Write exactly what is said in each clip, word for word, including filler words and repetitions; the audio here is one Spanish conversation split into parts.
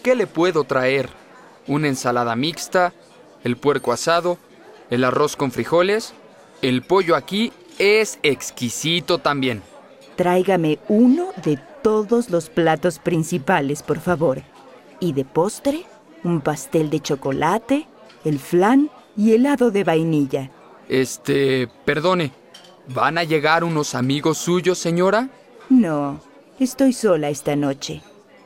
¿qué le puedo traer? Una ensalada mixta, el puerco asado, el arroz con frijoles. El pollo aquí es exquisito también. Tráigame uno de todos los platos principales, por favor. Y de postre, un pastel de chocolate, el flan y helado de vainilla. Este, perdone, ¿van a llegar unos amigos suyos, señora? No, estoy sola esta noche.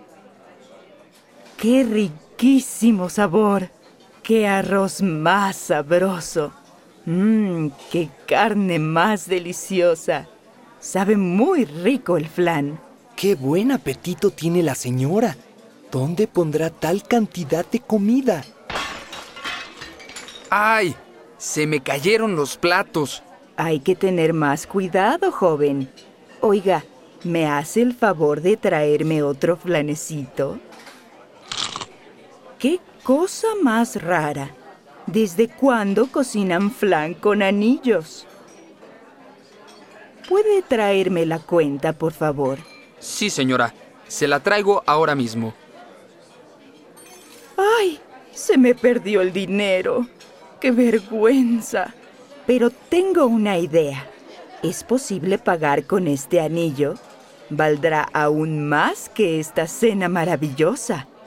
¡Qué riquísimo sabor! ¡Qué arroz más sabroso! ¡Mmm, qué carne más deliciosa! Sabe muy rico el flan. ¡Qué buen apetito tiene la señora! ¿Dónde pondrá tal cantidad de comida? ¡Ay! Se me cayeron los platos. Hay que tener más cuidado, joven. Oiga, ¿me hace el favor de traerme otro flanecito? ¡Qué cosa más rara! ¿Desde cuándo cocinan flan con anillos? ¿Puede traerme la cuenta, por favor? Sí, señora. Se la traigo ahora mismo. ¡Ay! Se me perdió el dinero. ¡Qué vergüenza! Pero tengo una idea. ¿Es posible pagar con este anillo? Valdrá aún más que esta cena maravillosa.